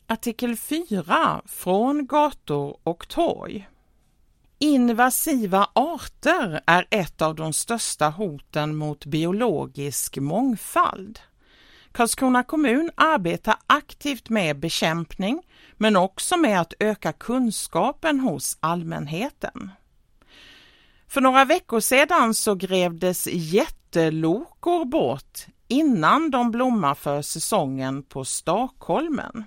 Artikel 4 från gator och torg. Invasiva arter är ett av de största hoten mot biologisk mångfald. Karlskrona kommun arbetar aktivt med bekämpning men också med att öka kunskapen hos allmänheten. För några veckor sedan så grävdes jättelokor bort innan de blommar för säsongen på Stockholmen.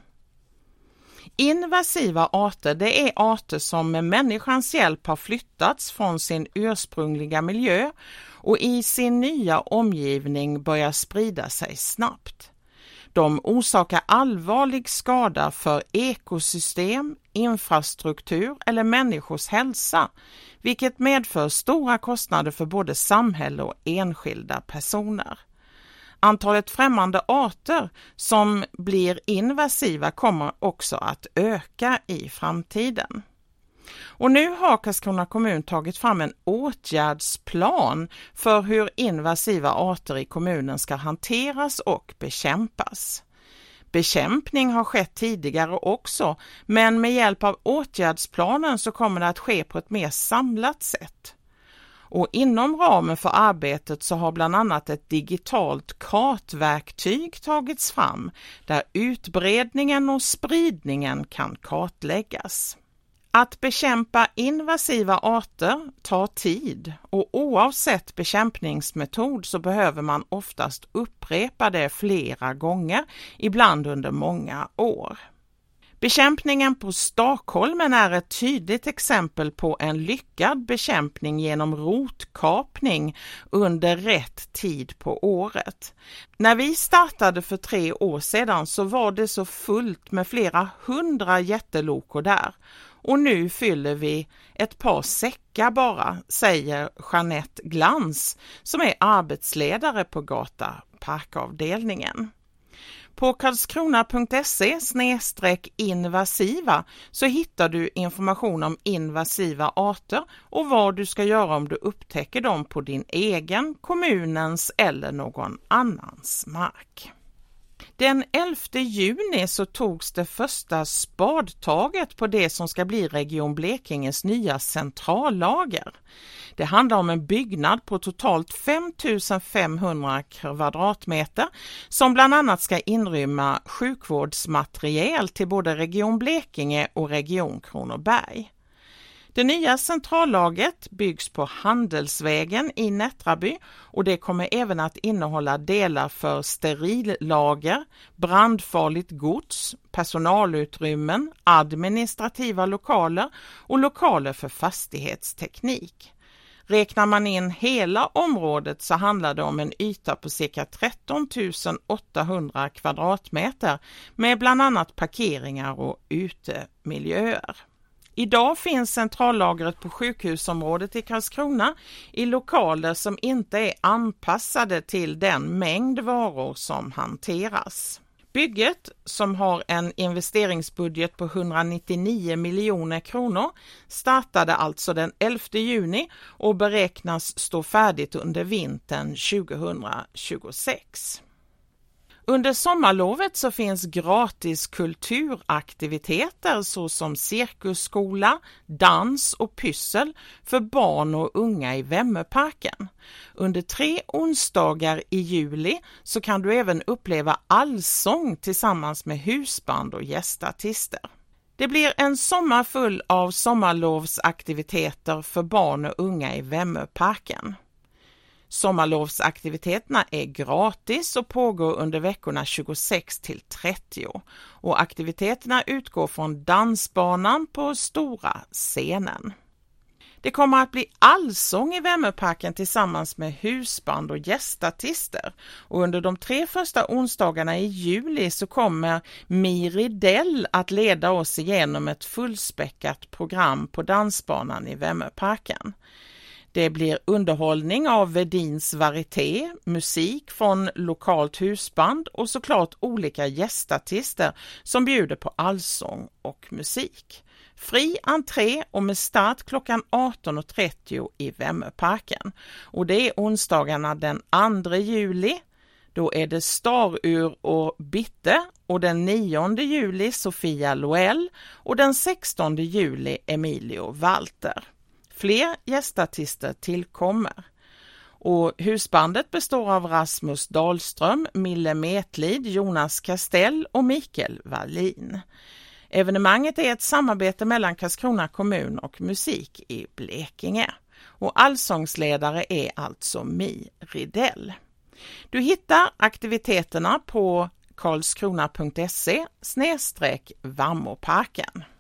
Invasiva arter, det är arter som med människans hjälp har flyttats från sin ursprungliga miljö och i sin nya omgivning börjar sprida sig snabbt. De orsakar allvarlig skada för ekosystem, infrastruktur eller människors hälsa, vilket medför stora kostnader för både samhälle och enskilda personer. Antalet främmande arter som blir invasiva kommer också att öka i framtiden. Och nu har Karlskrona kommun tagit fram en åtgärdsplan för hur invasiva arter i kommunen ska hanteras och bekämpas. Bekämpning har skett tidigare också, men med hjälp av åtgärdsplanen så kommer det att ske på ett mer samlat sätt. Och inom ramen för arbetet så har bland annat ett digitalt kartverktyg tagits fram där utbredningen och spridningen kan kartläggas. Att bekämpa invasiva arter tar tid och oavsett bekämpningsmetod så behöver man oftast upprepa det flera gånger, ibland under många år. Bekämpningen på Stockholmen är ett tydligt exempel på en lyckad bekämpning genom rotkapning under rätt tid på året. När vi startade för 3 år sedan så var det så fullt med flera 100 jättelokor där. Och nu fyller vi ett par säckar bara, säger Jeanette Glans som är arbetsledare på Gata parkavdelningen. På karlskrona.se/invasiva så hittar du information om invasiva arter och vad du ska göra om du upptäcker dem på din egen, kommunens eller någon annans mark. Den 11 juni så togs det första spadtaget på det som ska bli Region Blekinges nya centrallager. Det handlar om en byggnad på totalt 5500 kvadratmeter som bland annat ska inrymma sjukvårdsmateriel till både Region Blekinge och Region Kronoberg. Det nya centrallagret byggs på Handelsvägen i Nättraby och det kommer även att innehålla delar för sterilillager, brandfarligt gods, personalutrymmen, administrativa lokaler och lokaler för fastighetsteknik. Räknar man in hela området så handlar det om en yta på cirka 13 800 kvadratmeter med bland annat parkeringar och utemiljöer. Idag finns centrallagret på sjukhusområdet i Karlskrona i lokaler som inte är anpassade till den mängd varor som hanteras. Bygget, som har en investeringsbudget på 199 miljoner kronor, startade alltså den 11 juni och beräknas stå färdigt under vintern 2026. Under sommarlovet så finns gratis kulturaktiviteter såsom cirkusskola, dans och pyssel för barn och unga i Vemmerparken. Under 3 onsdagar i juli så kan du även uppleva allsång tillsammans med husband och gästartister. Det blir en sommar full av sommarlovsaktiviteter för barn och unga i Vemmerparken. Sommarlovsaktiviteterna är gratis och pågår under veckorna 26 till 30 och aktiviteterna utgår från dansbanan på stora scenen. Det kommer att bli allsång i Vemmerparken tillsammans med husband och gästartister och under de 3 första onsdagarna i juli så kommer Miridell att leda oss igenom ett fullspäckat program på dansbanan i Vemmerparken. Det blir underhållning av Vedins varieté, musik från lokalt husband och såklart olika gästartister som bjuder på allsång och musik. Fri entré och med start klockan 18.30 i Vemmerparken. Och det är onsdagarna den 2 juli. Då är det Starur och Bitte och den 9 juli Sofia Loel och den 16 juli Emilio Walter. Fler gästartister tillkommer. Och husbandet består av Rasmus Dahlström, Mille Metlid, Jonas Castell och Mikael Wallin. Evenemanget är ett samarbete mellan Karlskrona kommun och Musik i Blekinge. Och allsångsledare är alltså Mi Ridell. Du hittar aktiviteterna på karlskrona.se/Vammoparken.